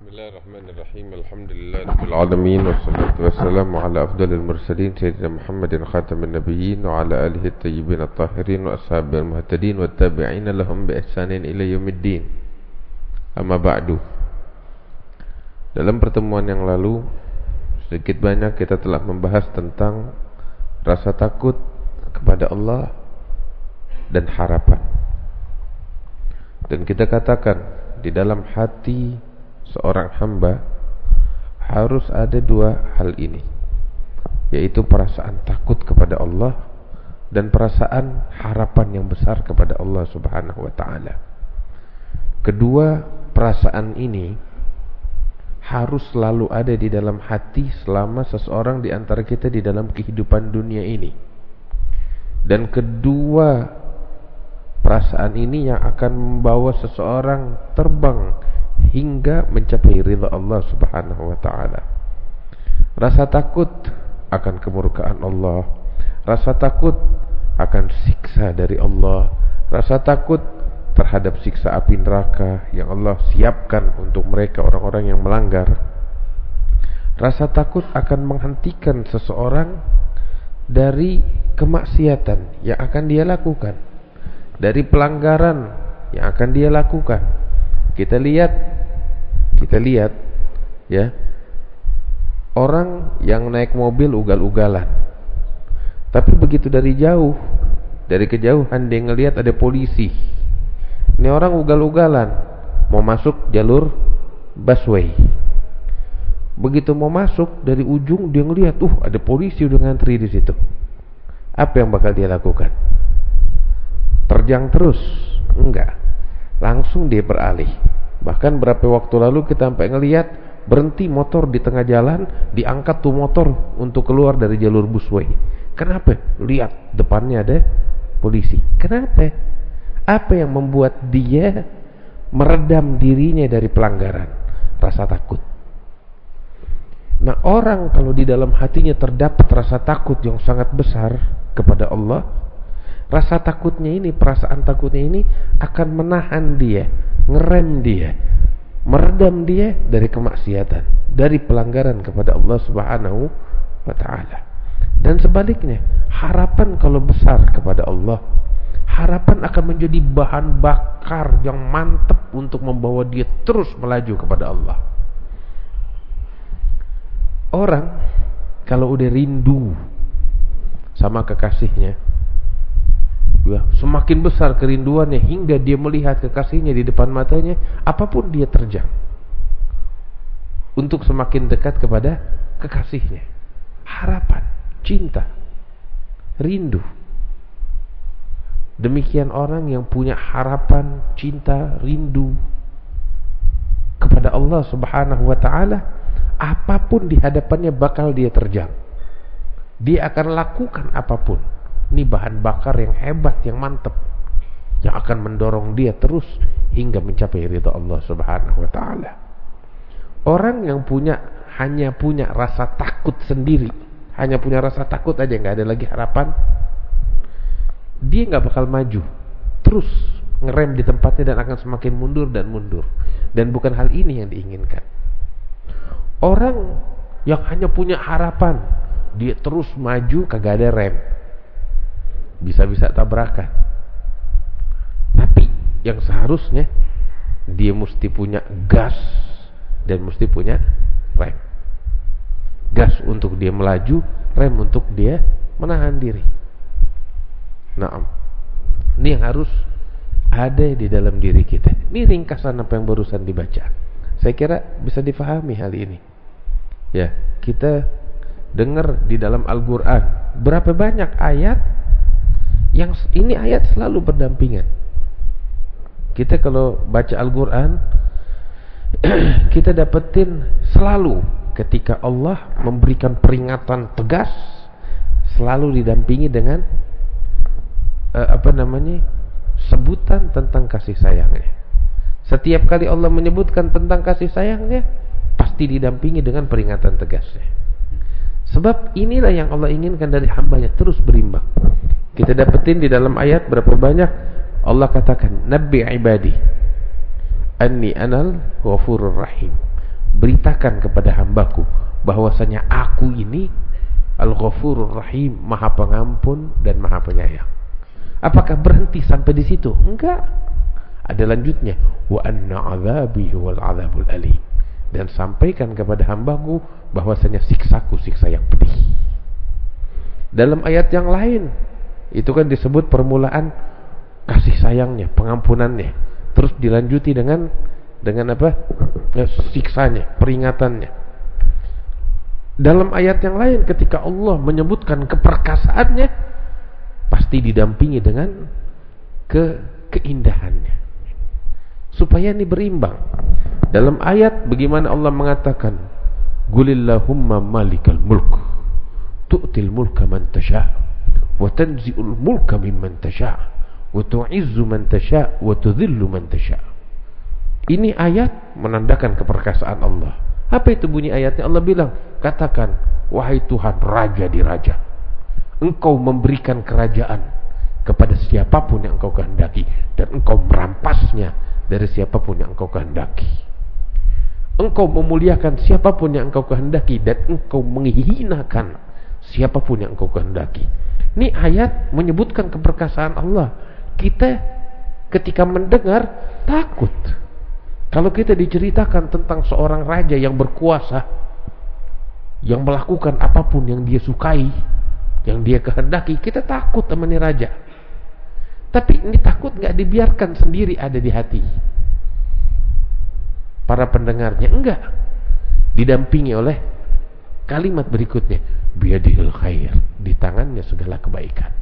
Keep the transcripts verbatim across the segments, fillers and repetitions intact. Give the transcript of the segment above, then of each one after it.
Bismillahirrahmanirrahim. Alhamdulillahirabbil alamin wassalatu wassalamu ala afdalil mursalin sayyidina Muhammadin khatamin nabiyyin wa ala alihi at-tayyibin at-tahirin wa ashabil muhtadin wat tabi'in lahum bi ihsanin ila yaumiddin. Amma ba'du. Dalam pertemuan yang lalu sedikit banyak kita telah membahas tentang rasa takut kepada Allah dan harapan. Dan kita katakan di dalam hati seorang hamba harus ada dua hal ini, yaitu perasaan takut kepada Allah dan perasaan harapan yang besar kepada Allah Subhanahu wa ta'ala. Kedua perasaan ini harus selalu ada di dalam hati selama seseorang di antara kita di dalam kehidupan dunia ini. Dan kedua perasaan ini yang akan membawa seseorang terbang hingga mencapai ridha Allah Subhanahu wa ta'ala. Rasa takut akan kemurkaan Allah, rasa takut akan siksa dari Allah, rasa takut terhadap siksa api neraka yang Allah siapkan untuk mereka orang-orang yang melanggar. Rasa takut akan menghentikan seseorang dari kemaksiatan yang akan dia lakukan, dari pelanggaran yang akan dia lakukan. Kita lihat, kita lihat ya, orang yang naik mobil ugal-ugalan, tapi begitu dari jauh, dari kejauhan dia ngelihat ada polisi. Ini orang ugal-ugalan mau masuk jalur busway. Begitu mau masuk dari ujung dia ngelihat, uh ada polisi udah ngantri di situ. Apa yang bakal dia lakukan? Terjang terus? Enggak. Langsung dia beralih. Bahkan berapa waktu lalu kita sampai ngelihat berhenti motor di tengah jalan, diangkat tuh motor untuk keluar dari jalur busway. Kenapa? Lihat depannya ada polisi. Kenapa? Apa yang membuat dia meredam dirinya dari pelanggaran? Rasa takut. Nah, orang kalau di dalam hatinya terdapat rasa takut yang sangat besar kepada Allah, rasa takutnya ini, perasaan takutnya ini akan menahan dia, ngerem dia, meredam dia dari kemaksiatan, dari pelanggaran kepada Allah Subhanahu wa ta'ala. Dan sebaliknya, harapan kalau besar kepada Allah, harapan akan menjadi bahan bakar yang mantap untuk membawa dia terus melaju kepada Allah. Orang kalau udah rindu sama kekasihnya, ya, semakin besar kerinduannya hingga dia melihat kekasihnya di depan matanya, apapun dia terjang untuk semakin dekat kepada kekasihnya. Harapan, cinta, rindu. Demikian orang yang punya harapan, cinta, rindu kepada Allah Subhanahu wa ta'ala, apapun di hadapannya bakal dia terjang. Dia akan lakukan apapun. Ini bahan bakar yang hebat, yang mantap, yang akan mendorong dia terus hingga mencapai ridha Allah Subhanahu wa ta'ala. Orang yang punya hanya punya rasa takut sendiri, hanya punya rasa takut aja, nggak ada lagi harapan, dia nggak bakal maju, terus ngerem di tempatnya dan akan semakin mundur dan mundur. Dan bukan hal ini yang diinginkan. Orang yang hanya punya harapan, dia terus maju, kagak ada rem, bisa-bisa tabrakan. Tapi yang seharusnya dia mesti punya gas dan mesti punya rem. Gas untuk dia melaju, rem untuk dia menahan diri. Nah, ini yang harus ada di dalam diri kita. Ini ringkasan apa yang barusan dibaca. Saya kira bisa difahami hal ini. Ya, kita dengar di dalam Al-Quran berapa banyak ayat yang ini ayat selalu berdampingan. Kita kalau baca Al-Quran kita dapetin selalu ketika Allah memberikan peringatan tegas, selalu didampingi dengan uh, apa namanya sebutan tentang kasih sayangnya. Setiap kali Allah menyebutkan tentang kasih sayangnya, pasti didampingi dengan peringatan tegasnya. Sebab inilah yang Allah inginkan dari hambanya, terus berimbang. Kita dapetin di dalam ayat berapa banyak Allah katakan, Nabbi ibadi anni anal ghafurur rahim. beritakan kepada hambaku bahwasanya aku ini Al-Ghafurur Rahim, Maha Pengampun dan Maha Penyayang. Apakah berhenti sampai di situ? Enggak. Ada lanjutnya, wa anna 'adzabi huwal 'adzabul alim. Dan sampaikan kepada hambaku bahwasanya siksaku siksa yang pedih. Dalam ayat yang lain itu kan disebut permulaan kasih sayangnya, pengampunannya. Terus dilanjuti dengan dengan apa? Ya, siksanya, peringatannya. Dalam ayat yang lain ketika Allah menyebutkan keperkasaannya pasti didampingi dengan ke keindahannya. Supaya ini berimbang. Dalam ayat bagaimana Allah mengatakan, "Qulillahumma malikal mulk, tu'til mulka man tasha' wa tanzi'ul mulka mimman tasha' wa tu'izzu man tasha' wa tudhillu man tasha'." Ini ayat menandakan keperkasaan Allah. Apa itu bunyi ayatnya? Allah bilang, katakan, wahai Tuhan raja di raja, Engkau memberikan kerajaan kepada siapapun yang Engkau kehendaki, dan Engkau merampasnya dari siapapun yang Engkau kehendaki. Engkau memuliakan siapapun yang Engkau kehendaki, dan Engkau menghinakan siapapun yang Engkau kehendaki. Ini ayat menyebutkan keperkasaan Allah. Kita ketika mendengar takut. Kalau kita diceritakan tentang seorang raja yang berkuasa, yang melakukan apapun yang dia sukai, yang dia kehendaki, kita takut sama ini raja. Tapi ini takut gak dibiarkan sendiri ada di hati para pendengarnya, enggak. Didampingi oleh kalimat berikutnya, biyadihil khair, di tangannya segala kebaikan.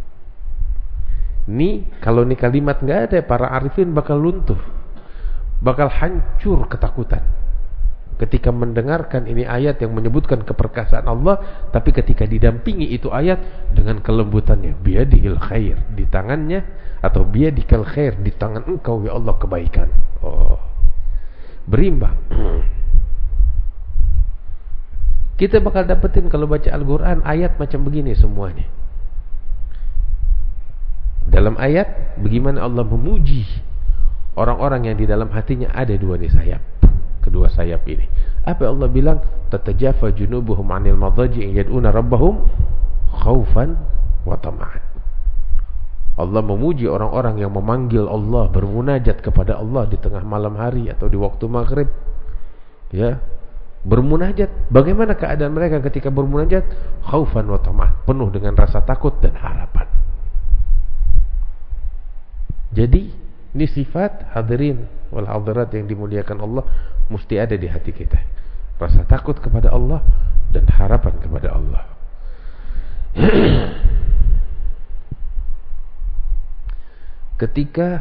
Ini kalau ini kalimat gak ada, para arifin bakal luntur, bakal hancur ketakutan ketika mendengarkan ini ayat yang menyebutkan keperkasaan Allah, tapi ketika didampingi itu ayat dengan kelembutannya, biyadihil khair, di tangannya, atau biyadikal khair, di tangan Engkau ya Allah kebaikan. Oh, berimbang. Kita bakal dapetin kalau baca Al-Quran ayat macam begini semuanya. Dalam ayat bagaimana Allah memuji orang-orang yang di dalam hatinya ada dua nih sayap, kedua sayap ini. Apa Allah bilang? Tatajafa junubuhum 'anil madaji'i yad'una rabbahum khaufan wa tama'an. Allah memuji orang-orang yang memanggil Allah, bermunajat kepada Allah di tengah malam hari atau di waktu maghrib. Ya, bermunajat. Bagaimana keadaan mereka ketika bermunajat? Khaufan wa tama'an, penuh dengan rasa takut dan harapan. Jadi ini sifat hadirin wal hadirat yang dimuliakan Allah mesti ada di hati kita. Rasa takut kepada Allah dan harapan kepada Allah. Ketika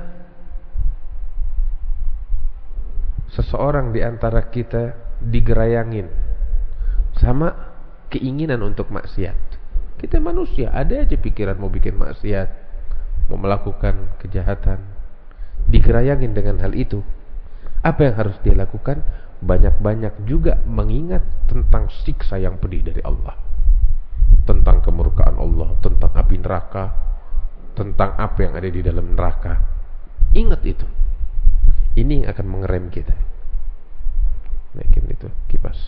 seseorang di antara kita digerayangin sama keinginan untuk maksiat. Kita manusia, ada aja pikiran mau bikin maksiat, mau melakukan kejahatan. Digerayangin dengan hal itu, apa yang harus dia lakukan? Banyak-banyak juga mengingat tentang siksa yang pedih dari Allah, tentang kemurkaan Allah, tentang api neraka, tentang apa yang ada di dalam neraka. Ingat itu. Ini yang akan mengerem kita. Naikin itu kipas.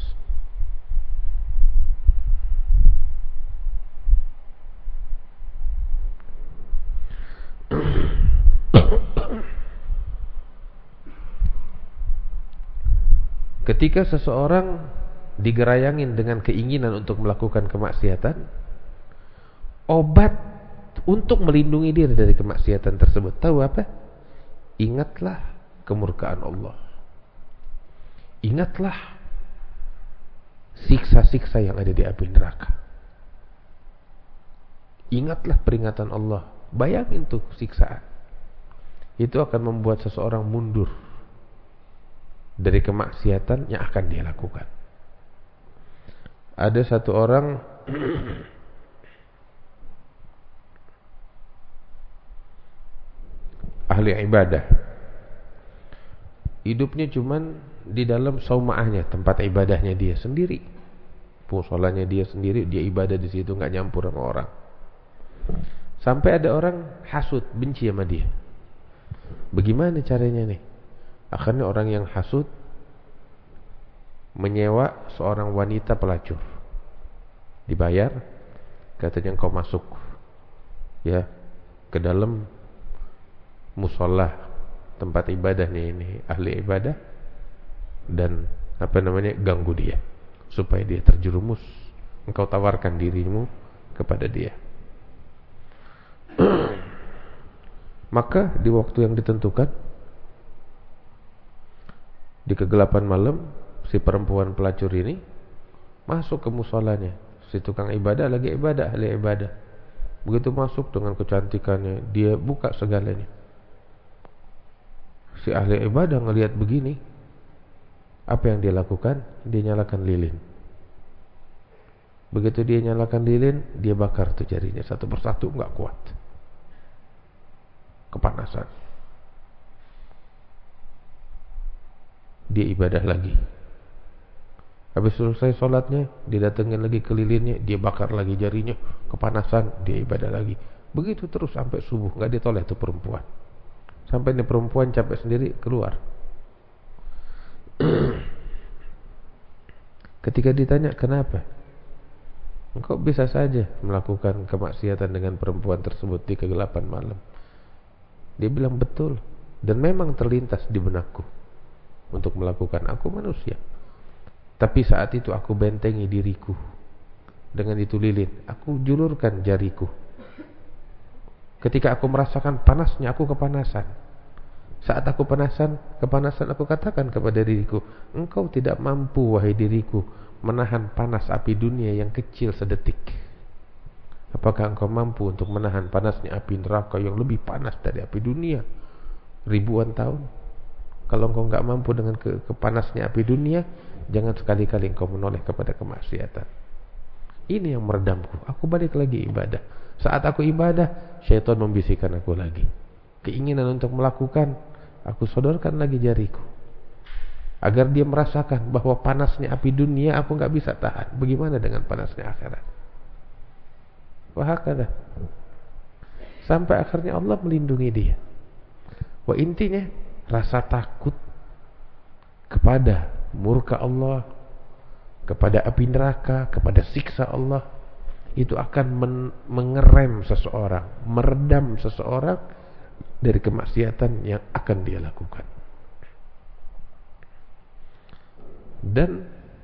Ketika seseorang digerayangin dengan keinginan untuk melakukan kemaksiatan, obat untuk melindungi diri dari kemaksiatan tersebut, tahu apa? Ingatlah kemurkaan Allah. Ingatlah siksa-siksa yang ada di api neraka. Ingatlah peringatan Allah. Bayangin tuh siksaan. Itu akan membuat seseorang mundur dari kemaksiatan yang akan dia lakukan. Ada satu orang ahli ibadah, hidupnya cuman di dalam saumaahnya, tempat ibadahnya dia sendiri, musolanya dia sendiri, dia ibadah di situ, nggak nyampur sama orang. Sampai ada orang hasud, benci sama dia. Bagaimana caranya nih? Akhirnya orang yang hasud menyewa seorang wanita pelacur. Dibayar, katanya engkau masuk ya ke dalam musola, tempat ibadahnya ini, ahli ibadah, dan apa namanya, ganggu dia supaya dia terjerumus. Engkau tawarkan dirimu kepada dia. Maka di waktu yang ditentukan, di kegelapan malam, si perempuan pelacur ini masuk ke musolanya. Si tukang ibadah lagi ibadah, ahli ibadah. Begitu masuk dengan kecantikannya, dia buka segalanya. Si ahli ibadah ngelihat begini, apa yang dia lakukan? Dia nyalakan lilin. Begitu dia nyalakan lilin, dia bakar tuh jarinya satu persatu, enggak kuat, kepanasan. Dia ibadah lagi. Habis selesai sholatnya, dia datengin lagi ke lilinnya, dia bakar lagi jarinya, kepanasan, dia ibadah lagi. Begitu terus sampai subuh, enggak ditoleh tuh perempuan. Sampai ini perempuan capek sendiri, keluar. Ketika ditanya, kenapa? Engkau bisa saja melakukan kemaksiatan dengan perempuan tersebut di kegelapan malam. Dia bilang, betul. Dan memang terlintas di benakku untuk melakukan, aku manusia. Tapi saat itu aku bentengi diriku dengan itu lilin. Aku julurkan jariku. Ketika aku merasakan panasnya, aku kepanasan. Saat aku panasan, kepanasan, aku katakan kepada diriku, engkau tidak mampu, wahai diriku, menahan panas api dunia yang kecil sedetik. Apakah engkau mampu untuk menahan panasnya api neraka yang lebih panas dari api dunia ribuan tahun? Kalau engkau enggak mampu dengan ke kepanasnya api dunia, jangan sekali-kali engkau menoleh kepada kemaksiatan. Ini yang meredamku. Aku balik lagi ibadah. Saat aku ibadah, syaitan membisikkan aku lagi. Keinginan untuk melakukan, aku sodorkan lagi jariku, agar dia merasakan bahwa panasnya api dunia aku enggak bisa tahan. Bagaimana dengan panasnya akhirat? Wahakala. Sampai akhirnya Allah melindungi dia. Wah, intinya rasa takut kepada murka Allah, kepada api neraka, kepada siksa Allah, itu akan men mengerem seseorang, meredam seseorang dari kemaksiatan yang akan dia lakukan. Dan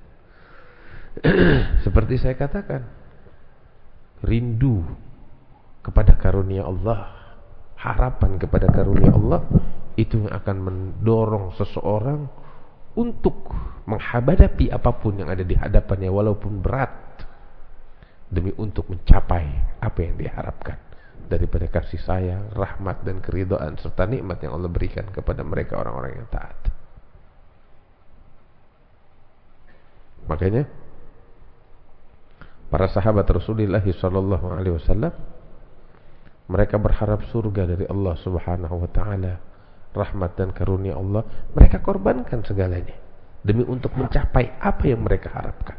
seperti saya katakan, rindu kepada karunia Allah, harapan kepada karunia Allah, itu yang akan mendorong seseorang untuk menghadapi apapun yang ada di hadapannya, walaupun berat, demi untuk mencapai apa yang diharapkan daripada kasih sayang, rahmat, dan keridhaan serta nikmat yang Allah berikan kepada mereka orang-orang yang taat. Makanya para sahabat Rasulullah sallallahu alaihi wasallam, mereka berharap surga dari Allah Subhanahu wa taala, rahmat dan karunia Allah. Mereka korbankan segalanya demi untuk mencapai apa yang mereka harapkan.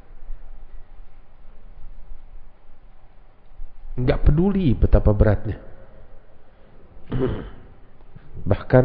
Enggak peduli betapa beratnya. Bahkan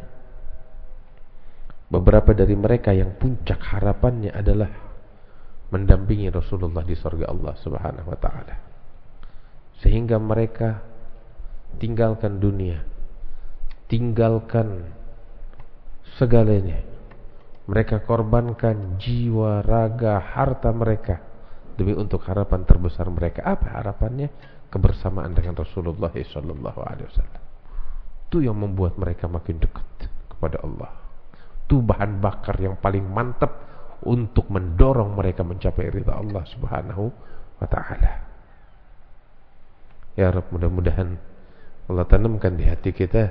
beberapa dari mereka yang puncak harapannya adalah mendampingi Rasulullah di surga Allah Subhanahu wa taala, sehingga mereka tinggalkan dunia, tinggalkan segalanya. Mereka korbankan jiwa, raga, harta mereka demi untuk harapan terbesar mereka. Apa harapannya? Kebersamaan dengan Rasulullah sallallahu alaihi wasallam. Itu yang membuat mereka makin dekat kepada Allah. Itu bahan bakar yang paling mantap untuk mendorong mereka mencapai ridha Allah Subhanahu wa taala. Ya Rabb, mudah-mudahan Allah tanamkan di hati kita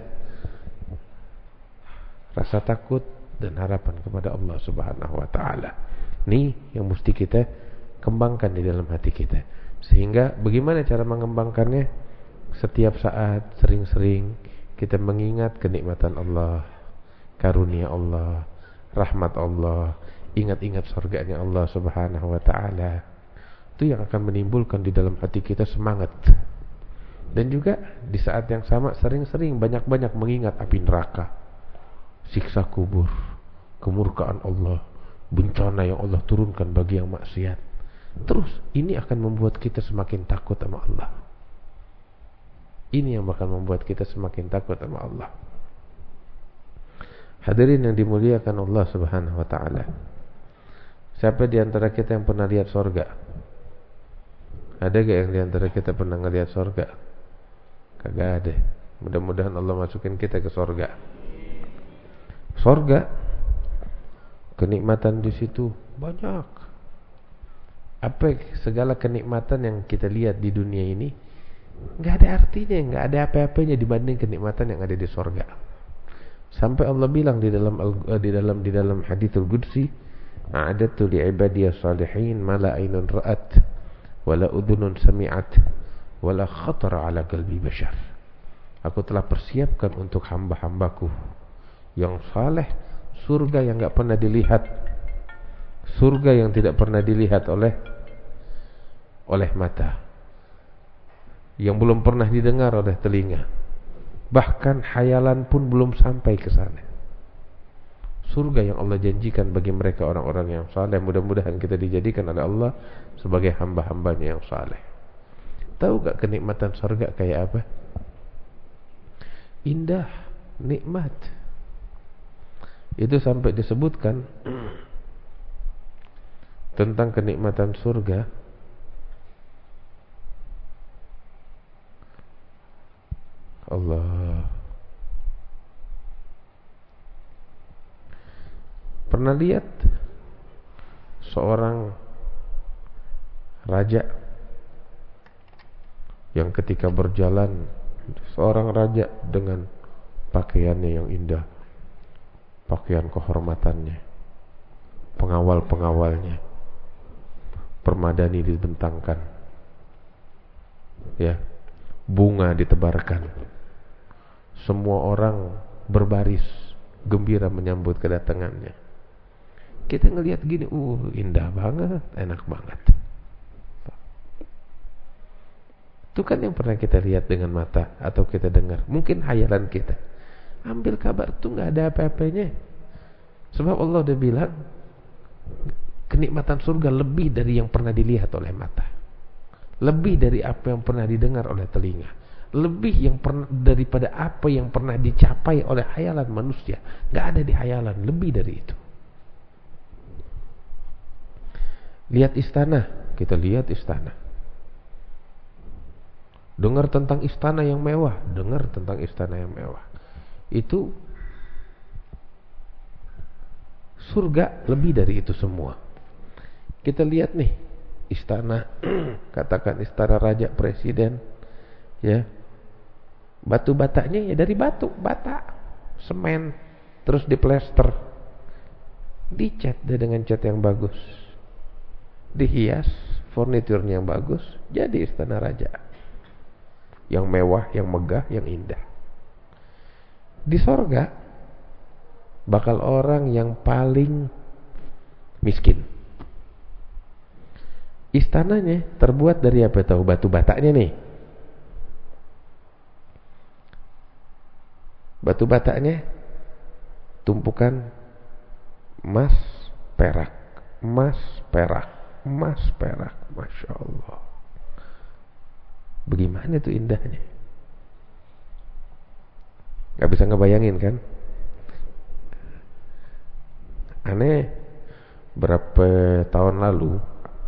rasa takut dan harapan kepada Allah Subhanahu wa taala. Ini yang mesti kita kembangkan di dalam hati kita. Sehingga bagaimana cara mengembangkannya? Setiap saat, sering-sering kita mengingat kenikmatan Allah, karunia Allah, rahmat Allah, ingat-ingat surganya Allah Subhanahu wa taala. Itu yang akan menimbulkan di dalam hati kita semangat. Dan juga di saat yang sama sering-sering banyak-banyak mengingat api neraka, siksa kubur, kemurkaan Allah, bencana yang Allah turunkan bagi yang maksiat. Terus ini akan membuat kita semakin takut sama Allah. Ini yang bakal membuat kita semakin takut sama Allah. Hadirin yang dimuliakan Allah Subhanahu wa taala. Siapa di antara kita yang pernah lihat surga? Ada gak yang di antara kita pernah ngelihat surga? Kagak ada. Mudah-mudahan Allah masukin kita ke surga. Surga, kenikmatan di situ banyak. Apa segala kenikmatan yang kita lihat di dunia ini nggak ada artinya, nggak ada apa-apanya dibanding kenikmatan yang ada di surga. Sampai Allah bilang di dalam di dalam di dalam haditsul qudsi, a'adatu li ibadiyas salihin ma la aynun ra'at wala udhunun sami'at wala khatara ala qalbi bashar. Aku telah persiapkan untuk hamba-hambaku yang saleh surga yang enggak pernah dilihat, surga yang tidak pernah dilihat oleh oleh mata, yang belum pernah didengar oleh telinga, bahkan khayalan pun belum sampai ke sana. Surga yang Allah janjikan bagi mereka orang-orang yang saleh. Mudah-mudahan kita dijadikan oleh Allah sebagai hamba-hambanya yang saleh. Tahu gak kenikmatan surga kayak apa? Indah, nikmat. Itu sampai disebutkan tentang kenikmatan surga. Allah. Pernah lihat seorang raja yang ketika berjalan, seorang raja dengan pakaiannya yang indah, pakaian kehormatannya, pengawal-pengawalnya, permadani dibentangkan, ya, bunga ditebarkan, semua orang berbaris gembira menyambut kedatangannya. Kita ngelihat gini, uh indah banget, enak banget. Itu kan yang pernah kita lihat dengan mata atau kita dengar. Mungkin hayalan kita. Ambil kabar itu nggak ada apa-apanya. Sebab Allah udah bilang kenikmatan surga lebih dari yang pernah dilihat oleh mata, lebih dari apa yang pernah didengar oleh telinga, lebih yang pernah daripada apa yang pernah dicapai oleh hayalan manusia. Nggak ada di hayalan, lebih dari itu. Lihat istana, kita lihat istana. Dengar tentang istana yang mewah, dengar tentang istana yang mewah. Itu surga lebih dari itu semua. Kita lihat nih istana, katakan istana raja, presiden, ya. Batu batanya ya dari batu, bata, semen, terus diplester, dicat dengan cat yang bagus, dihias, furniturnya yang bagus, jadi istana raja yang mewah, yang megah, yang indah. Di sorga bakal orang yang paling miskin. Istananya terbuat dari apa tahu? Batu batanya nih. Batu batanya tumpukan emas, perak, emas, perak, emas, perak, masya Allah. Bagaimana tuh indahnya? Gak bisa ngebayangin kan? Aneh, berapa tahun lalu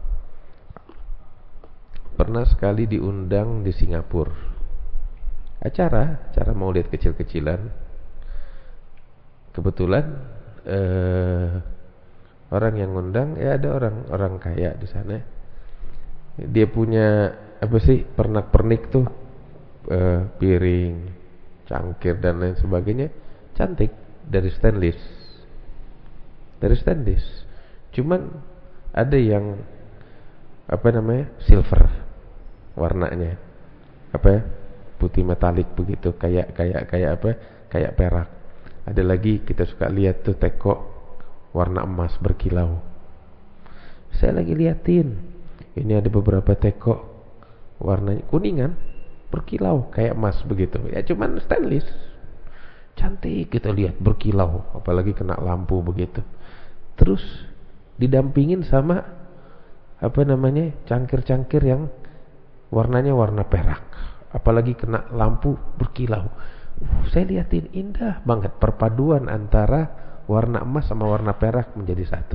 pernah sekali diundang di Singapura, acara acara maulid kecil-kecilan. Kebetulan eh, orang yang ngundang ya ada orang orang kaya di sana. Dia punya apa sih, pernak-pernik tuh, eh, piring, cangkir dan lain sebagainya, cantik, dari stainless, dari stainless. Cuman ada yang apa namanya, silver warnanya, apa ya, putih metalik begitu, kayak kayak kayak apa, kayak perak. Ada lagi kita suka lihat tuh teko warna emas berkilau. Saya lagi liatin, ini ada beberapa teko warnanya kuningan berkilau kayak emas begitu. Ya cuman stainless, cantik kita lihat berkilau, apalagi kena lampu begitu. Terus didampingin sama apa namanya, cangkir-cangkir yang warnanya warna perak, apalagi kena lampu berkilau. Uh, saya liatin indah banget perpaduan antara warna emas sama warna perak menjadi satu.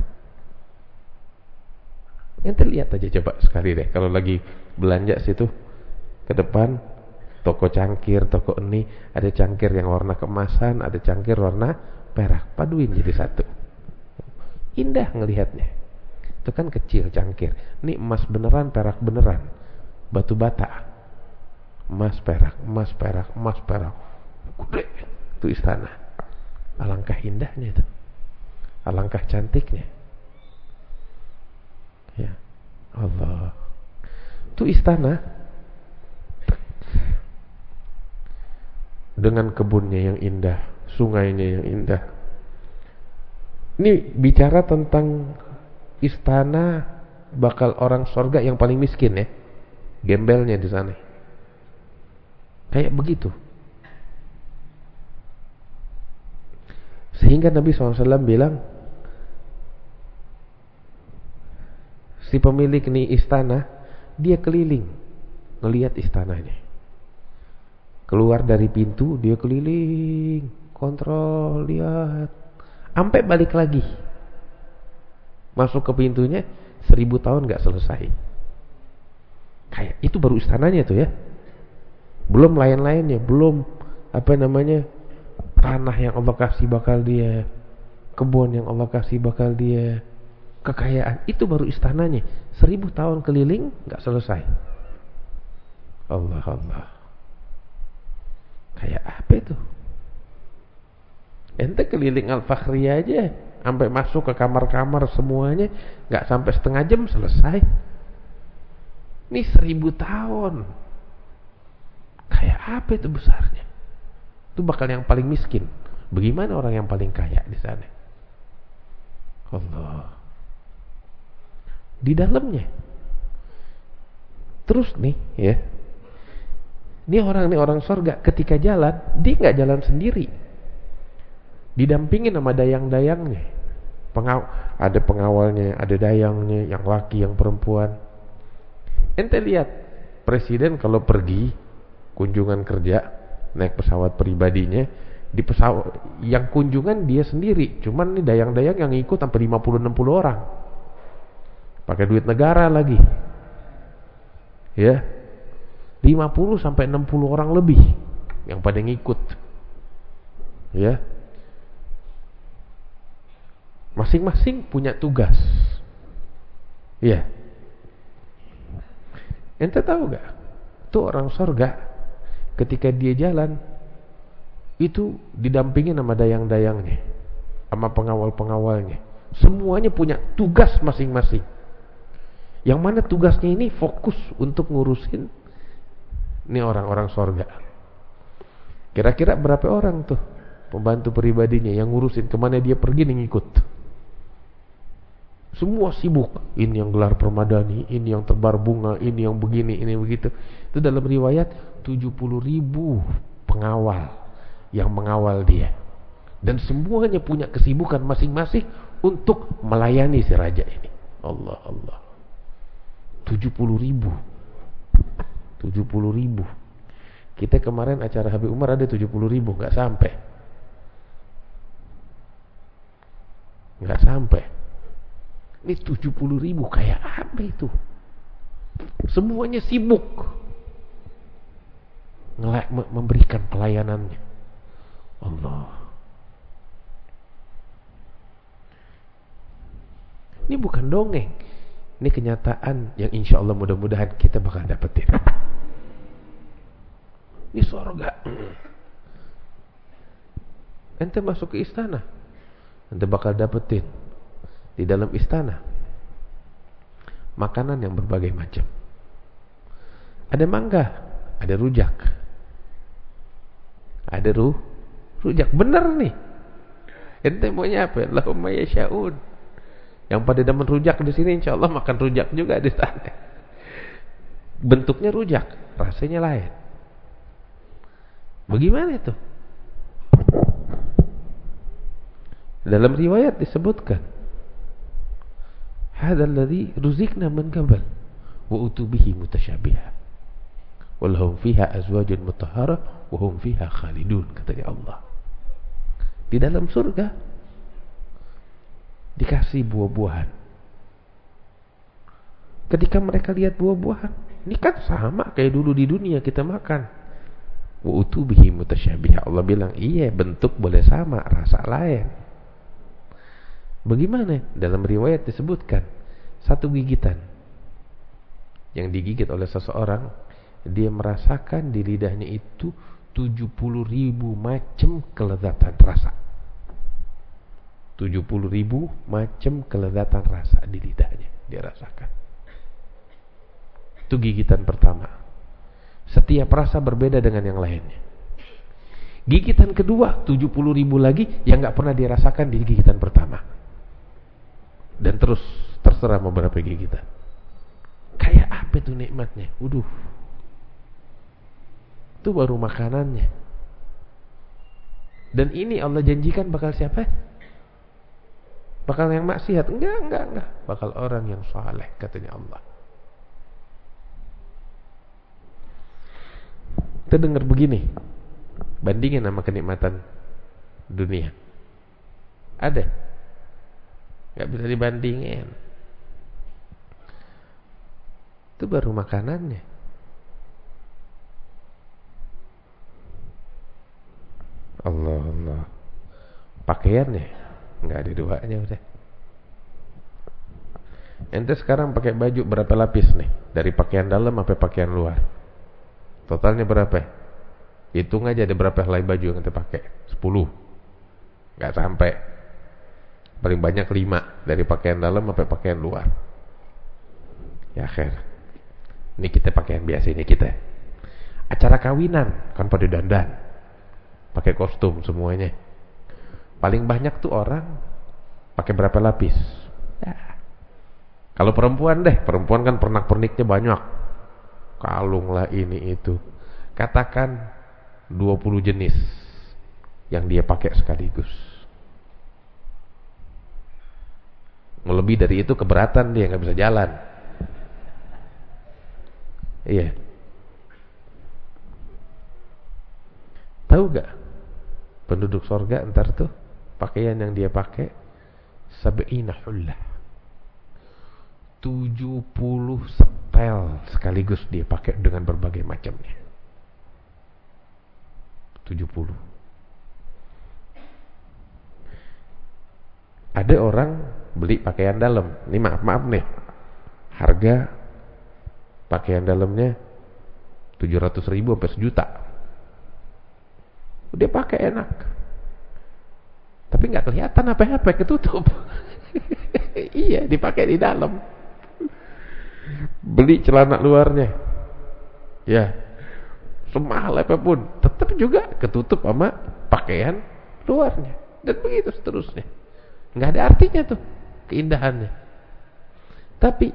Ente lihat aja coba sekali deh kalau lagi belanja situ ke depan toko cangkir, toko ini ada cangkir yang warna keemasan, ada cangkir warna perak, paduin jadi satu. Indah ngelihatnya. Itu kan kecil cangkir. Ini emas beneran, perak beneran. Batu bata. Emas perak, emas perak, emas perak. Gede. Itu istana. Alangkah indahnya itu. Alangkah cantiknya. Ya. Allah. Itu istana dengan kebunnya yang indah, sungainya yang indah. Ini bicara tentang istana bakal orang surga yang paling miskin ya. Gembelnya di sana. Kayak begitu. Sehingga Nabi shallallahu alaihi wasallam bilang, si pemilik nih istana, dia keliling ngelihat istananya. Keluar dari pintu dia keliling, kontrol, lihat, sampai balik lagi. Masuk ke pintunya, seribu tahun gak selesai. Kayak itu baru istananya tuh ya. Belum lain-lainnya, belum apa namanya, tanah yang Allah kasih bakal dia, kebun yang Allah kasih bakal dia, kekayaan. Itu baru istananya. Seribu tahun keliling gak selesai. Allah Allah. Kayak apa itu? Ente keliling Al-Fakhri aja, sampai masuk ke kamar-kamar semuanya, gak sampai setengah jam selesai. Ini seribu tahun. Kayak apa itu besarnya? Itu bakal yang paling miskin. Bagaimana orang yang paling kaya di sana? Allah. Di dalamnya. Terus nih, ya. Ini orang nih orang surga ketika jalan, dia nggak jalan sendiri. Didampingin sama dayang-dayangnya. Pengaw- ada pengawalnya, ada dayangnya, yang laki, yang perempuan. Ente lihat, presiden kalau pergi kunjungan kerja naik pesawat pribadinya, di pesawat yang kunjungan dia sendiri, cuman nih dayang-dayang yang ikut sampai lima puluh enam puluh orang. Pakai duit negara lagi. Ya. lima puluh sampai enam puluh orang lebih yang pada ngikut. Ya. Masing-masing punya tugas. Ya. Ente tahu gak? Itu orang surga ketika dia jalan itu didampingin sama dayang-dayangnya, sama pengawal-pengawalnya. Semuanya punya tugas masing-masing. Yang mana tugasnya ini fokus untuk ngurusin ini orang-orang surga. Kira-kira berapa orang tuh pembantu pribadinya yang ngurusin kemana dia pergi nih ngikut. Semua sibuk. Ini yang gelar permadani, ini yang tebar bunga, ini yang begini, ini begitu. Itu dalam riwayat tujuh puluh ribu pengawal yang mengawal dia. Dan semuanya punya kesibukan masing-masing untuk melayani si raja ini. Allah Allah. tujuh puluh ribu. tujuh puluh ribu. Kita kemarin acara Habib Umar ada tujuh puluh ribu, gak sampai. Gak sampai. Ini tujuh puluh ribu, kayak apa itu? Semuanya sibuk ngelak memberikan pelayanannya. Allah. Ini bukan dongeng. Ini kenyataan yang insya Allah mudah-mudahan kita bakal dapetin. Ini surga. Ente masuk ke istana, ente bakal dapetin di dalam istana makanan yang berbagai macam. Ada mangga, ada rujak, ada ru, rujak. Bener nih. Ente maunya apa? Allahumma yasha'un. Yang pada demen rujak di sini insya Allah makan rujak juga di sana. Bentuknya rujak, rasanya lain. Bagaimana itu? Dalam riwayat disebutkan hadzal ladzi ruzikna min qabl wa utubihi mutasyabiha walhum fiha azwajun mutahharah wa hum fiha khalidun, katanya Allah. Di dalam surga dikasih buah-buahan. Ketika mereka lihat buah-buahan, ini kan sama kayak dulu di dunia kita makan. Wa utubihi mutasyabiha. Allah bilang, iya, bentuk boleh sama, rasa lain. Bagaimana? Dalam riwayat disebutkan, satu gigitan yang digigit oleh seseorang, dia merasakan di lidahnya itu tujuh puluh ribu macam kelezatan rasa. tujuh puluh ribu macam kelezatan rasa di lidahnya dia rasakan. Itu gigitan pertama. Setiap rasa berbeda dengan yang lainnya. Gigitan kedua, tujuh puluh ribu lagi yang gak pernah dirasakan di gigitan pertama. Dan terus terserah mau berapa gigitan. Kayak apa itu nikmatnya? Uduh. Itu baru makanannya. Dan ini Allah janjikan bakal siapa? Bakal yang maksiat? Enggak, enggak, enggak. Bakal orang yang saleh, katanya Allah. Kita dengar begini, bandingin sama kenikmatan dunia. Ada? Enggak bisa dibandingin. Itu baru makanannya. Allah Allah. Pakaiannya enggak ada duanya udah. Ente sekarang pakai baju berapa lapis nih? Dari pakaian dalam sampai pakaian luar. Totalnya berapa? Hitung aja ada berapa helai baju yang ente pakai. Sepuluh. Enggak sampai. Paling banyak lima. Dari pakaian dalam sampai pakaian luar. Ya akhir. Ini kita pakaian biasa ini kita. Acara kawinan kan pada dandan. Pakai kostum semuanya. Paling banyak tuh orang pakai berapa lapis? Ya. Kalau perempuan deh, perempuan kan pernak-perniknya banyak. Kalung lah ini itu. Katakan dua puluh jenis yang dia pakai sekaligus. Lebih dari itu keberatan dia, nggak bisa jalan. Iya. Tahu gak? Penduduk sorga entar tuh pakaian yang dia pakai sab'ina hullah, tujuh puluh setel sekaligus dia pakai dengan berbagai macamnya. tujuh puluh. Ada orang beli pakaian dalam. Ini maaf-maaf nih. Harga pakaian dalamnya tujuh ratus ribu sampai sejuta. Dia pakai enak. Tapi enggak kelihatan apa-apa, ketutup. Iya, dipakai di dalam. Beli celana luarnya. Ya. Semahal apapun, tetap juga ketutup sama pakaian luarnya. Dan begitu seterusnya. Enggak ada artinya tuh keindahannya. Tapi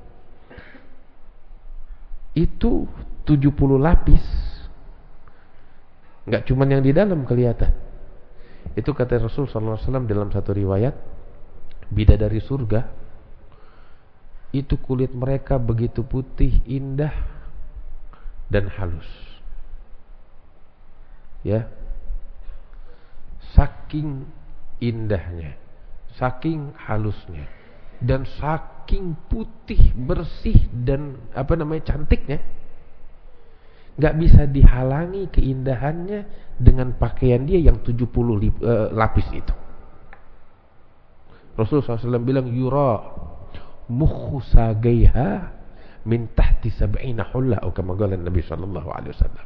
itu tujuh puluh lapis. Enggak cuma yang di dalam kelihatan. Itu kata Rasul sallallahu alaihi wasallam dalam satu riwayat, bidadari surga itu kulit mereka begitu putih, indah dan halus. Ya. Saking indahnya, saking halusnya, dan saking putih, bersih dan apa namanya cantiknya, nggak bisa dihalangi keindahannya dengan pakaian dia yang tujuh puluh lip, uh, lapis itu. Rasulullah shallallahu alaihi wasallam bilang, yura mukhu sagaiha min tahti sab'ina hulla, atau kama qala Nabi sallallahu alaihi wasallam.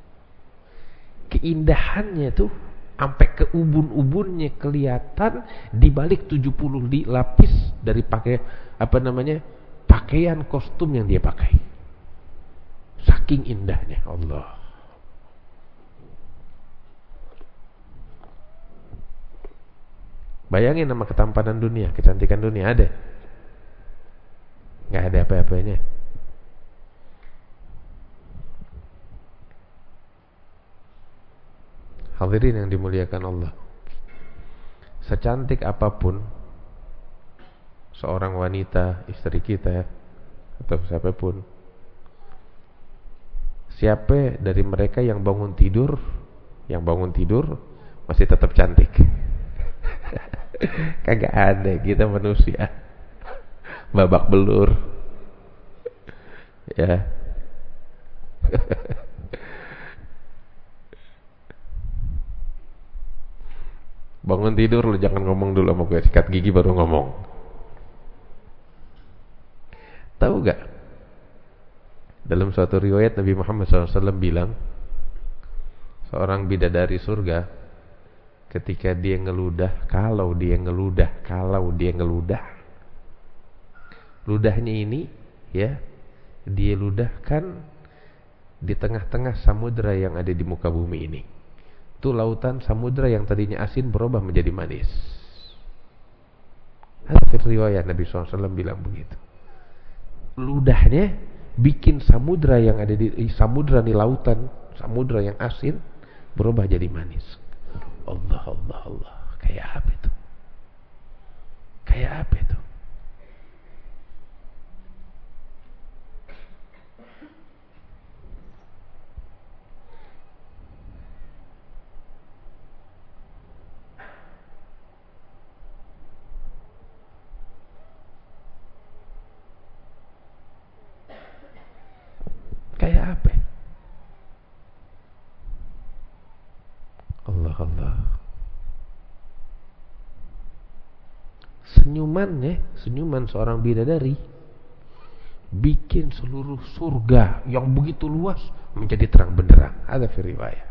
Keindahannya tuh sampai ke ubun-ubunnya kelihatan di balik tujuh puluh lapis dari pakai apa namanya? pakaian kostum yang dia pakai. Saking indahnya Allah. Bayangin nama ketampanan dunia, kecantikan dunia ada? Nggak ada apa-apanya. Hadirin yang dimuliakan Allah, secantik apapun seorang wanita, istri kita atau siapapun, siapa dari mereka yang bangun tidur, yang bangun tidur masih tetap cantik? Kagak ada. Kita manusia babak belur, ya. Bangun tidur lu jangan ngomong dulu sama gue, sikat gigi baru ngomong. Tahu gak? Dalam suatu riwayat Nabi Muhammad shallallahu alaihi wasallam bilang, seorang bidadari surga ketika dia ngeludah, kalau dia ngeludah, kalau dia ngeludah, ludahnya ini ya, dia ludahkan di tengah-tengah samudra yang ada di muka bumi ini. Itu lautan samudra yang tadinya asin berubah menjadi manis. Hadis riwayat Nabi shallallahu alaihi wasallam bilang begitu. Ludahnya bikin samudra yang ada di samudra di lautan, samudra yang asin berubah jadi manis. Allah Allah Allah, kayak apa itu? Kayak apa itu? Kayak apa? Allah Allah. Senyumannya, senyuman seorang bidadari bikin seluruh surga yang begitu luas menjadi terang benderang. Ada fi riwayat.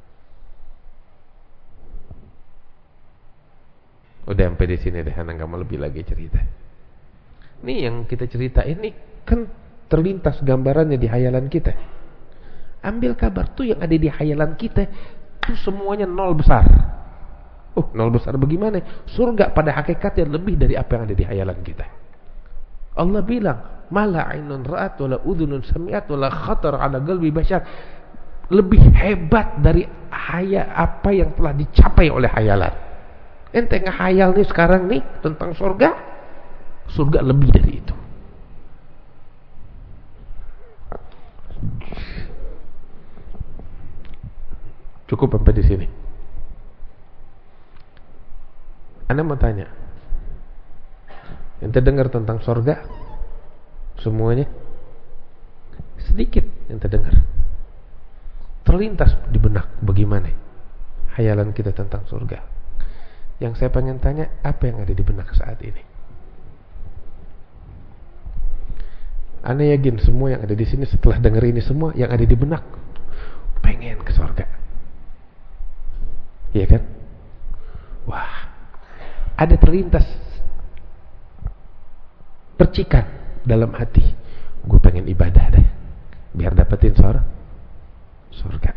Udah sampai di sini deh, anak enggak mau lebih lagi cerita. Ini yang kita cerita ini kan terlintas gambarannya di hayalan kita. Ambil kabar tuh yang ada di hayalan kita itu semuanya nol besar. Oh, nol besar bagaimana? Surga pada hakikatnya lebih dari apa yang ada di hayalan kita. Allah bilang, "Mala 'ainun ra'at wala udhunun sami'at wala khatar 'ala qalbi bashar." Lebih hebat dari haya apa yang telah dicapai oleh hayalan. Ente ngehayal nih sekarang nih tentang surga. Surga lebih dari itu. Cukup sampai di sini. Anda mau tanya, ente dengar tentang surga semuanya? Sedikit ente dengar. Terlintas di benak bagaimana hayalan kita tentang surga. Yang saya pengen tanya, apa yang ada di benak saat ini? Anda yakin semua yang ada di sini setelah dengar ini semua yang ada di benak pengen ke surga? Iya kan? Wah, ada terlintas percikan dalam hati, gue pengen ibadah deh biar dapetin surga. Surga.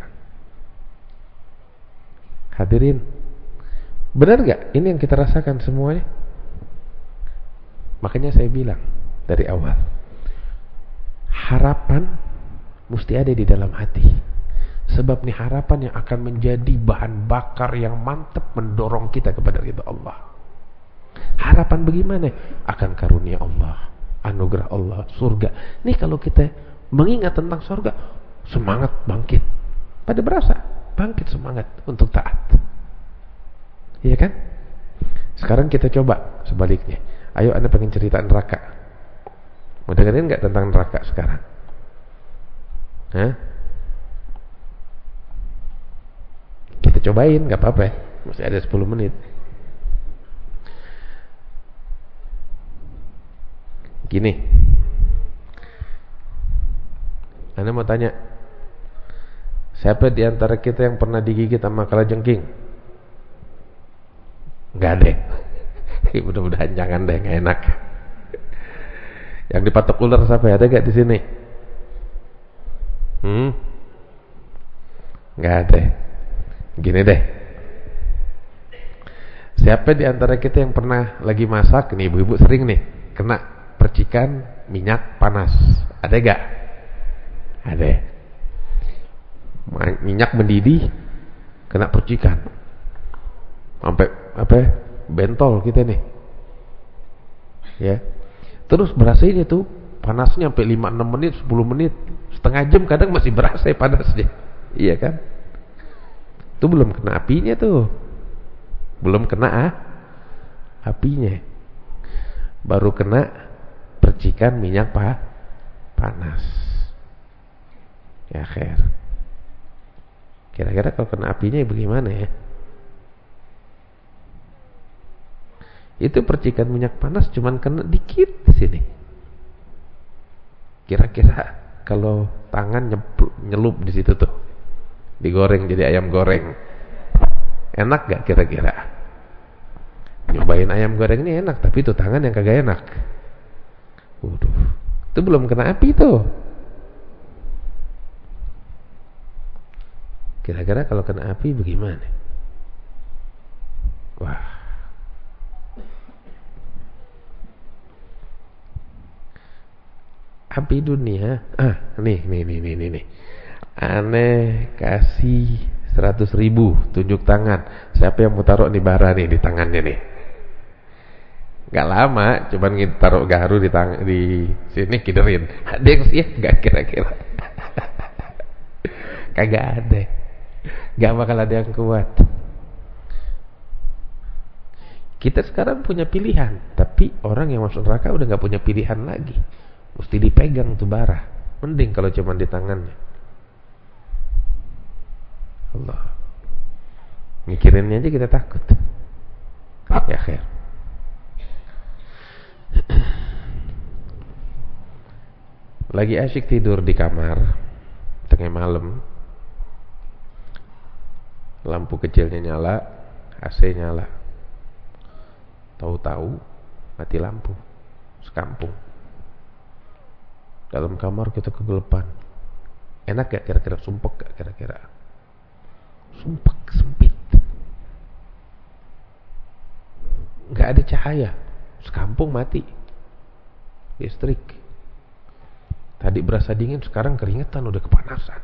Hadirin, benar gak ini yang kita rasakan semuanya? Makanya saya bilang dari awal, harapan mesti ada di dalam hati. Sebab nih harapan yang akan menjadi bahan bakar yang mantap mendorong kita kepada ridha Allah. Harapan bagaimana? Akan karunia Allah, anugerah Allah, surga. Nih kalau kita mengingat tentang surga, semangat bangkit. Pada berasa bangkit semangat untuk taat. Iya kan? Sekarang kita coba sebaliknya. Ayo Anda pengen cerita neraka. Mau dengerin gak tentang neraka sekarang? Hah? Kita cobain, gak apa-apa ya. Masih ada sepuluh menit. Gini, Anda mau tanya, siapa di antara kita yang pernah digigit sama kalajengking? Gak ada. Mudah-mudahan jangan deh, gak enak. Yang dipatok ular siapa ya? Ada gak di sini? Hmm? Gak ada. Gini deh, siapa di antara kita yang pernah lagi masak, nih ibu-ibu sering nih kena percikan minyak panas? Ada gak? Ada. Minyak mendidih, kena percikan, sampai apa? Bentol kita nih. Ya. Terus berasa ini tuh panasnya sampai lima enam menit, sepuluh menit, setengah jam kadang masih berasa panasnya. Iya kan? Itu belum kena apinya tuh. Belum kena ah, apinya. Baru kena percikan minyak pa, panas. Ya khair. Kira-kira kalau kena apinya bagaimana ya? Itu percikan minyak panas cuman kena dikit di sini. Kira-kira kalau tangan nyelup, nyelup di situ tuh, digoreng jadi ayam goreng, enak gak kira-kira? Nyobain ayam goreng ini enak, tapi itu tangan yang kagak enak. Waduh, itu belum kena api tuh. Kira-kira kalau kena api bagaimana? Wah. Api dunia, ah, nih, nih, nih, nih, nih, aneh kasih seratus ribu tunjuk tangan. Siapa yang mau taruh nih bara nih di tangannya nih? Gak lama, cuman kita taruh garu di tang di sini kiderin. Ada yang siap gak kira-kira? Kagak ada. Gak bakal ada yang kuat. Kita sekarang punya pilihan, tapi orang yang masuk neraka udah gak punya pilihan lagi. Mesti dipegang tuh bara. Mending kalau cuma di tangannya. Allah. Mikirinnya aja kita takut. Ya khair. Lagi asyik tidur di kamar tengah malam, lampu kecilnya nyala, A C nyala. Tahu-tahu mati lampu sekampung. Dalam kamar kita kegelapan. Enak gak kira-kira? Sumpek gak kira-kira? Sumpek, sempit, gak ada cahaya, sekampung mati. Listrik. Tadi berasa dingin, sekarang keringetan, udah kepanasan.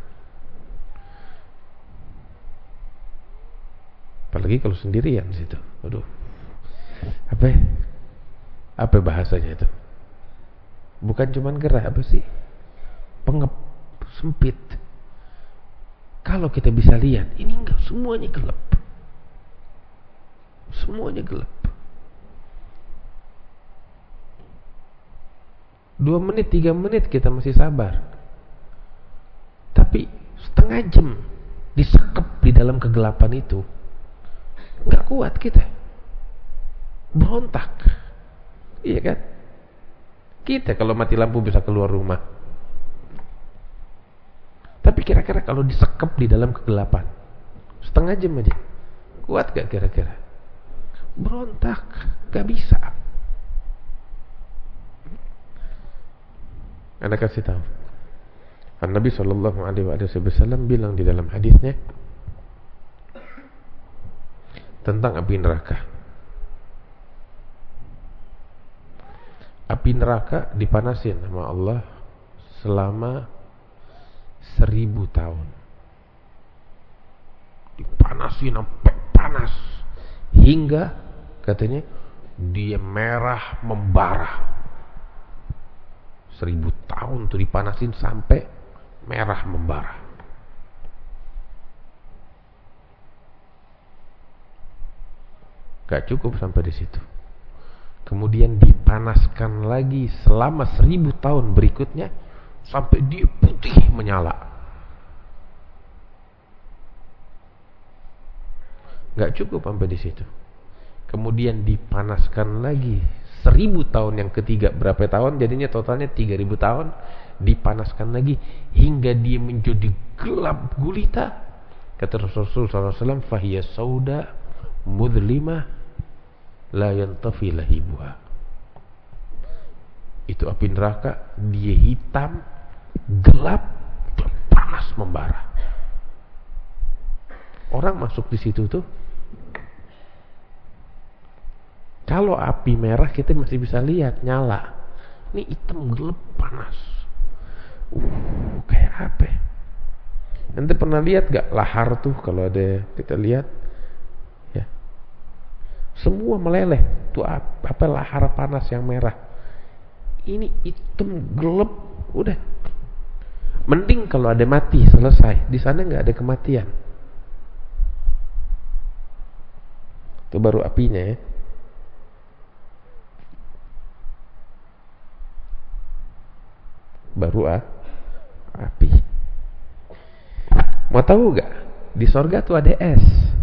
Apalagi kalau sendirian situ. Aduh. Apa? Apa bahasanya itu? Bukan cuman gerah, apa sih? Pengep, sempit. Kalau kita bisa lihat, ini enggak, semuanya gelap. Semuanya gelap. Dua menit, tiga menit kita masih sabar. Tapi setengah jam disekep di dalam kegelapan itu, enggak kuat kita. Berontak. Iya kan? Kita kalau mati lampu bisa keluar rumah. Tapi kira-kira kalau disekep di dalam kegelapan setengah jam aja, kuat gak kira-kira? Berontak, gak bisa. Anda kasih tahu, Nabi Shallallahu Alaihi Wasallam bilang di dalam hadisnya tentang api neraka. Api neraka dipanasin sama Allah selama seribu tahun. Dipanasin sampai panas hingga katanya dia merah membara. Seribu tahun tuh dipanasin sampai merah membara. Gak cukup sampai di situ. Kemudian dipanaskan lagi selama seribu tahun berikutnya sampai dia putih menyala. Gak cukup sampai di situ. Kemudian dipanaskan lagi seribu tahun yang ketiga, berapa tahun? Jadinya totalnya tiga ribu tahun. Dipanaskan lagi hingga dia menjadi gelap gulita. Kata Rasulullah shallallahu alaihi wasallam, "Fahiya sauda mudlimah la yantafi lahibuha." Itu api neraka, dia hitam, gelap, dan panas membara. Orang masuk di situ tuh, kalau api merah kita masih bisa lihat nyala. Ini hitam, gelap, panas. Uh, kayak apa? Nanti pernah lihat gak lahar tuh kalau ada kita lihat? Ya. semua meleleh. Itu apa, lahar panas yang merah. Ini hitam gelap, udah. Mending kalau ada mati, selesai. Di sana nggak ada kematian. Itu baru apinya ya. Baru ah, api. Mau tahu gak? Di sorga tuh ada es.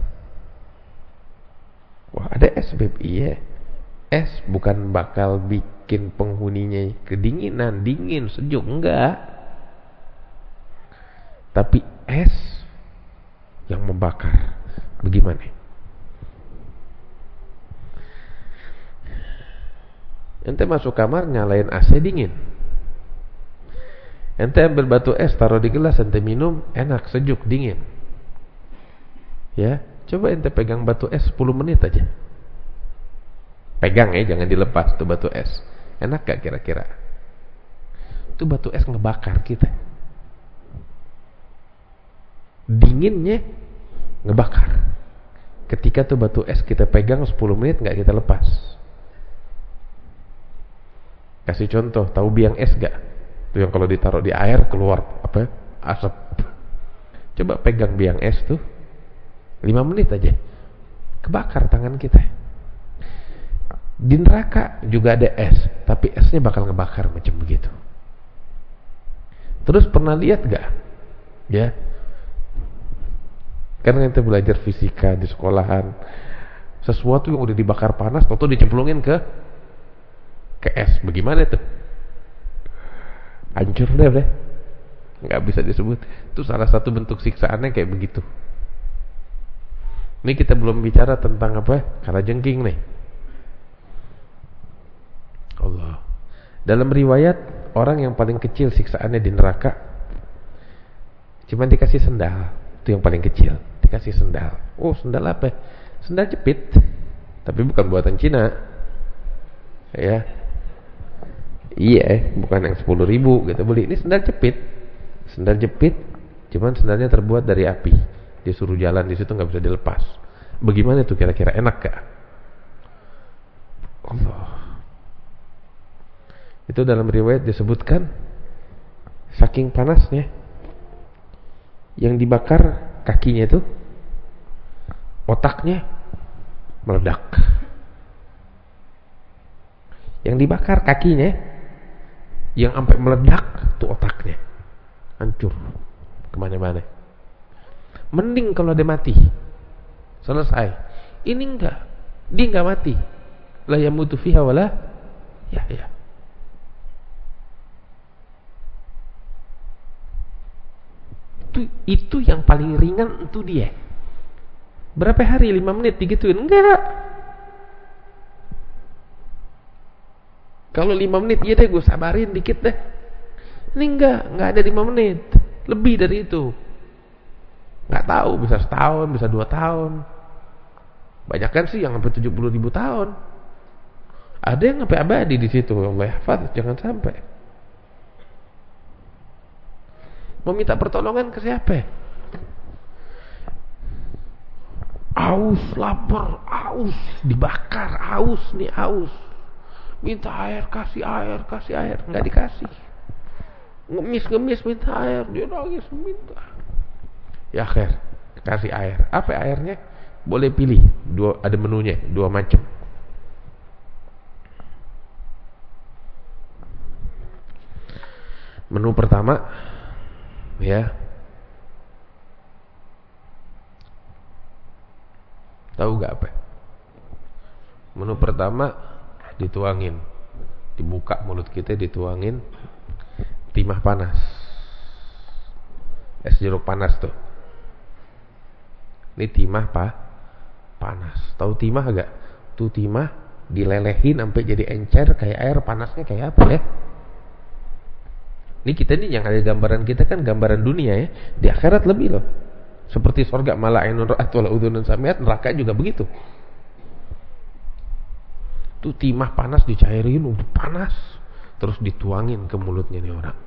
Wah, ada es, Beb. Iya. Es bukan bakal bikin penghuninya kedinginan, dingin, sejuk, enggak. Tapi es yang membakar. Bagaimana? Ente masuk kamar nyalain A C dingin. Ente ambil batu es taruh di gelas, ente minum, enak, sejuk, dingin. Ya, coba ente pegang batu es sepuluh menit aja. Pegang ya, jangan dilepas tuh batu es. Enak gak kira-kira? Itu batu es ngebakar kita. Dinginnya ngebakar. Ketika tuh batu es kita pegang sepuluh menit gak kita lepas. Kasih contoh, tahu biang es gak? Itu yang kalau ditaruh di air keluar apa? Asap. Coba pegang biang es tuh lima menit aja, kebakar tangan kita. Di neraka juga ada es, tapi esnya bakal ngebakar macam begitu. Terus pernah lihat gak? Ya, karena kita belajar fisika di sekolahan, sesuatu yang udah dibakar panas, atau dicemplungin ke ke es, bagaimana tuh? Hancur deh, deh. Nggak bisa disebut. Itu salah satu bentuk siksaannya kayak begitu. Ini kita belum bicara tentang apa? Kalajengking nih. Allah. Dalam riwayat, orang yang paling kecil siksaannya di neraka cuman dikasih sendal. Itu yang paling kecil, dikasih sendal. Oh, sendal apa? Sendal jepit. Tapi bukan buatan Cina. Ya. Iya, bukan yang sepuluh ribu gitu beli. Ini sendal jepit. Sendal jepit, cuman sendalnya terbuat dari api. Disuruh jalan di situ nggak bisa dilepas. Bagaimana itu kira-kira, enak gak? Allah. Itu dalam riwayat disebutkan saking panasnya yang dibakar kakinya itu, otaknya meledak. Yang dibakar kakinya, yang sampai meledak tuh otaknya hancur kemana-mana. Mending kalau dia mati, selesai. Ini enggak, dia enggak mati. La yamutu fiha wala ya ya. Itu itu yang paling ringan itu dia. Berapa hari? lima menit digituin? Enggak. Kalau lima menit, iya deh gue sabarin dikit deh. Ini enggak, enggak ada lima menit. Lebih dari itu. Enggak tahu, bisa setahun, bisa dua tahun. Banyak kan sih yang sampai tujuh puluh ribu tahun. Ada yang sampai abadi di situ. Allah hafaz, jangan sampai. Meminta pertolongan ke siapa? Aus, lapar, aus, dibakar, aus nih, aus. Minta air, kasih air, kasih air, nggak dikasih. Ngemis-ngemis minta air, dia nangis minta. Ya akhir, kasih air. Apa airnya? Boleh pilih, dua, ada menunya, dua macam. Menu pertama, ya, tahu nggak apa? Menu pertama dituangin, dibuka mulut kita, dituangin timah panas, es jeruk panas tuh. Ini timah pa panas. Tahu timah gak? Tuh timah dilelehin sampai jadi encer kayak air, panasnya kayak apa ya? Ini kita nih yang ada gambaran kita kan gambaran dunia ya. Di akhirat lebih loh. Seperti surga mala ainun ra'at wala udhunun sami'at, neraka juga begitu. Itu timah panas dicairin, udah panas, terus dituangin ke mulutnya nih orang.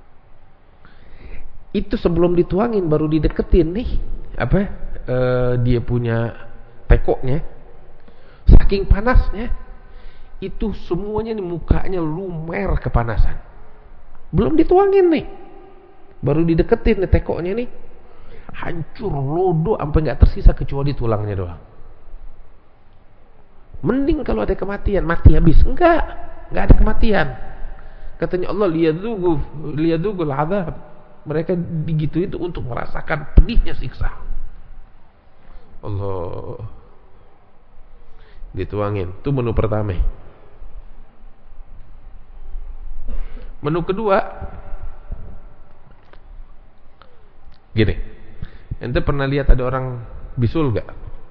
Itu sebelum dituangin baru dideketin nih apa e, dia punya tekoknya, Saking panasnya, itu semuanya nih mukanya lumer kepanasan. Belum dituangin nih, baru dideketin nih tekoknya nih, hancur lodo sampai nggak tersisa kecuali tulangnya doang. Mending kalau ada kematian, mati habis. Enggak, enggak ada kematian. Katanya Allah, liyadzuqu liyadzuqul azab. Mereka begitu itu untuk merasakan pedihnya siksa. Allah. Dituangin. Itu menu pertama. Menu kedua, gini. Ente pernah lihat ada orang bisul gak?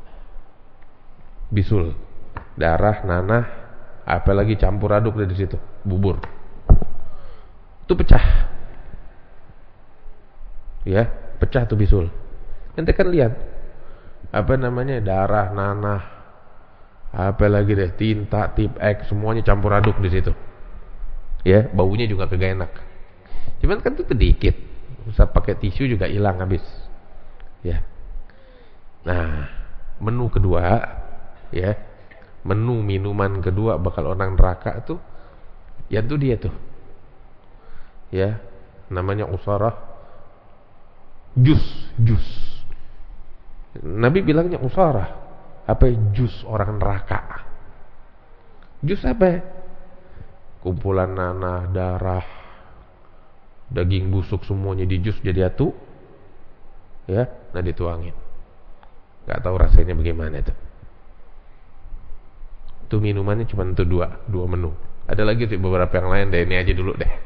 Bisul, darah, nanah, apalagi campur aduk dari situ, bubur. Itu pecah. Ya, pecah tuh bisul. Ente kan lihat apa namanya, darah, nanah, apalagi deh, tinta, tip X, semuanya campur aduk di situ. Ya, baunya juga kagak enak. Cuman kan itu sedikit. Bisa pakai tisu juga hilang habis. Ya. Nah, menu kedua, ya, menu minuman kedua bakal orang neraka tuh, ya tuh dia tuh, ya, namanya usarah, jus, jus. Nabi bilangnya usarah, apa? Jus orang neraka. Jus apa? Kumpulan nanah, darah, daging busuk semuanya di jus jadi atu, ya, nah dituangin. Gak tahu rasanya bagaimana itu. Itu minumannya cuma itu dua, dua menu. Ada lagi sih beberapa yang lain deh, ini aja dulu deh.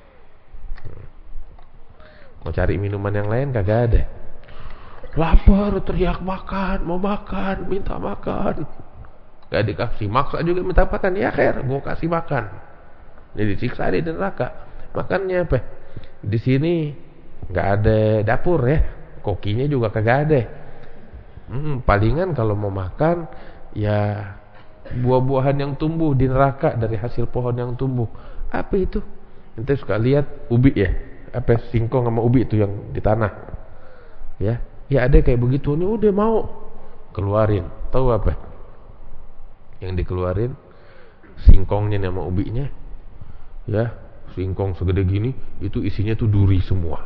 Mau cari minuman yang lain kagak ada. Lapar, teriak makan, mau makan, minta makan. Gak dikasih, maksa juga minta makan. Ya khair, gue kasih makan. Jadi disiksa di neraka. Makannya apa? Di sini nggak ada dapur ya, kokinya juga kagak ada. Hmm, palingan kalau mau makan ya buah-buahan yang tumbuh di neraka dari hasil pohon yang tumbuh. Apa itu? Ente suka lihat ubi ya? Apa, singkong sama ubi itu yang di tanah? Ya, ya ada kayak begitu. Nih udah mau keluarin. Tahu apa? Yang dikeluarin singkongnya sama ubinya. Ya, singkong segede gini, itu isinya tuh duri semua.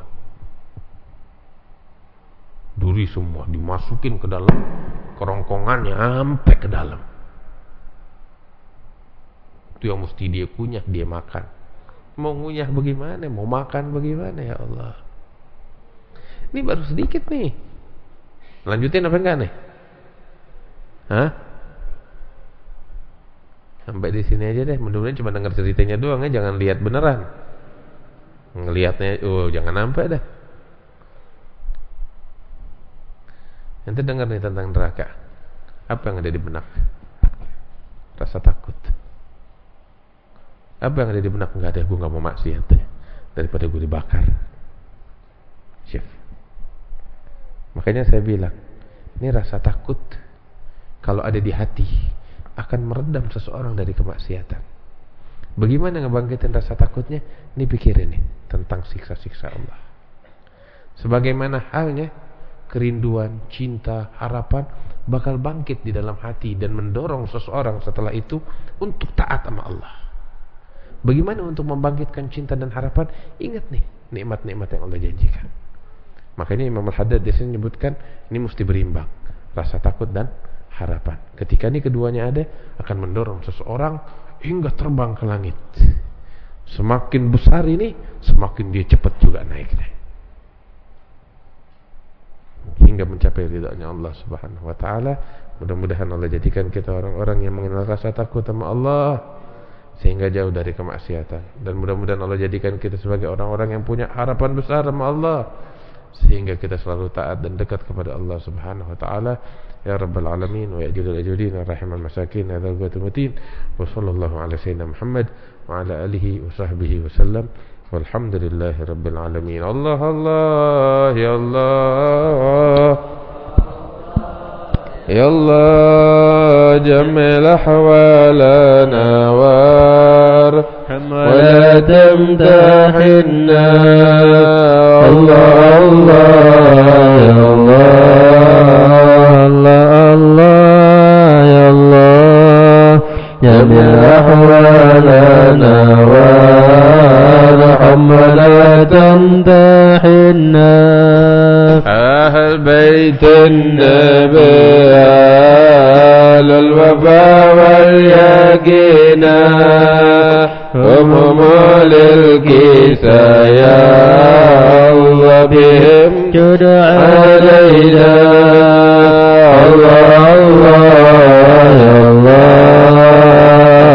Duri semua dimasukin ke dalam kerongkongannya sampai ke dalam. Itu yang mesti dia kunyah, dia makan. Mau ngunyah bagaimana? Mau makan bagaimana, ya Allah? Ini baru sedikit nih. Lanjutin apa enggak nih? Hah? Sampai di sini aja deh. Mudah-mudahan cuma dengar ceritanya doang ya, jangan lihat beneran. Ngelihatnya, oh jangan sampai dah. Nanti dengar nih tentang neraka. Apa yang ada di benak? Rasa takut. Apa yang ada di benak? Enggak ada, gue gak mau maksiat deh, daripada gue dibakar. Chef. Makanya saya bilang, ini rasa takut kalau ada di hati akan meredam seseorang dari kemaksiatan. Bagaimana ngebangkitin rasa takutnya? Ini pikirin nih tentang siksa-siksa Allah. Sebagaimana halnya kerinduan, cinta, harapan bakal bangkit di dalam hati dan mendorong seseorang setelah itu untuk taat sama Allah. Bagaimana untuk membangkitkan cinta dan harapan? Ingat nih nikmat-nikmat yang Allah janjikan. Makanya Imam Al-Haddad di sini menyebutkan ini mesti berimbang, rasa takut dan harapan. Ketika ini keduanya ada, akan mendorong seseorang hingga terbang ke langit. Semakin besar ini, semakin dia cepat juga naiknya, hingga mencapai ridhonya Allah Subhanahu wa taala. Mudah-mudahan Allah jadikan kita orang-orang yang mengenal rasa takut sama Allah sehingga jauh dari kemaksiatan, dan mudah-mudahan Allah jadikan kita sebagai orang-orang yang punya harapan besar sama Allah sehingga kita selalu taat dan dekat kepada Allah Subhanahu wa taala. Ya Rabbal Alamin wa ya Jalal Ajudin wa Rahimal Masakin ya Dzal Quwwatil Matin wa sallallahu ala sayyidina Muhammad wa ala alihi wa sahbihi wa sallam walhamdulillahi Rabbil Alamin. Allah Allah ya Allah ya Allah jamil ahwalana war wa la tamtahinna. Allah Allah ya Allah Allah Allah ya Allah وارحم ولا تمتحنا أهل بيت النبي أهل الوفا واليقين هم للكيسى يا الله بهم جد علينا الله الله يا الله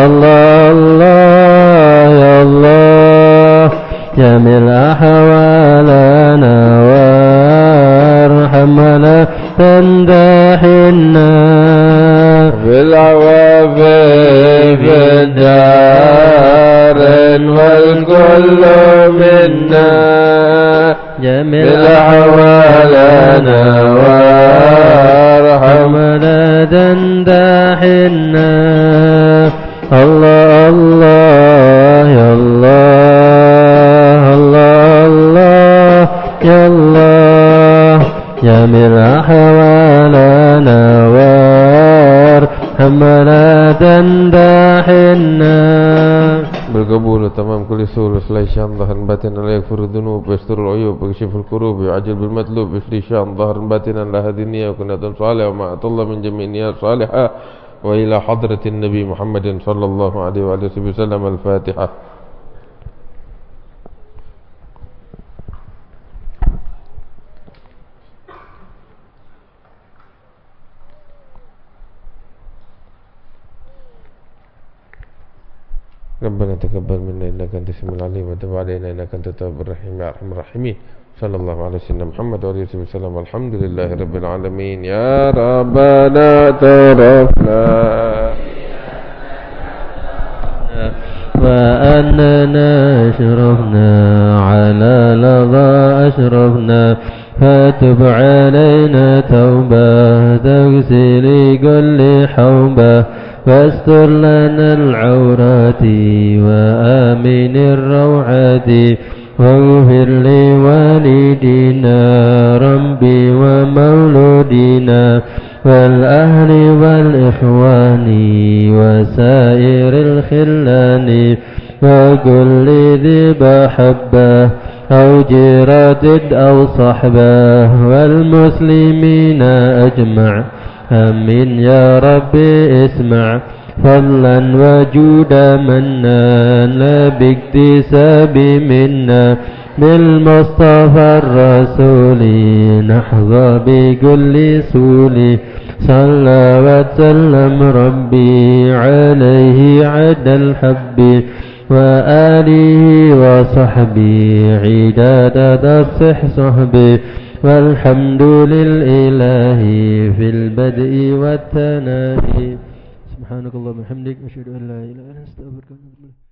الله يا الله جميل أحوالنا وارحم ولا تمتحنا بالعوافي في الدار والكل منا جميل بالعوالنا وارحم ولا تمتحنا الله الله يا الله الله الله يا الله جميل أحوالنا وارحم ولا تمتحنا بالقبول وتمام كل سوء وإصلاح شأن ظهر باطنا لا يغفر الذنوب ويستر العيوب ويكشف الكروب ويعجل بالمطلوب ويصلح شأن ظهر باطنا لا هذه النية وكنة صالحة وما أطل من جميع النيات صالحة وإلى حضرة النبي محمد صلى الله عليه وآله وسلم. الفاتحة. ربنا تقبل منا إنك أنت السميع العليم وتب علينا إنك أنت التواب الرحيم يا أرحم الراحمين. صلى الله على سيدنا محمد وعلى آله وسلم والحمد لله رب العالمين. يا ربنا ترفنا وأننا أشرفنا على لظى أشرفنا فتب علينا توبة تغسل كل حوبة واستر لنا العورات وآمن الروعات واغفر لوالدينا ربي ومولودينا والأهل والإخوان وسائر الخلان وكل ذي محبة أو جيرة أو صحبة والمسلمين أجمع آمين يا ربي. اسمع فضلا وجودا منا لا باكتساب منا بالمصطفى الرسول نحظى بكل سول صلى وسلم ربي عليه عد الحب وآله وصحبه عداد تصح صحبه والحمد لله في البدء والتناهي. سبحانك اللهم وبحمدك أشهد أن لا إله إلا أنت أستغفرك وأتوب إليك.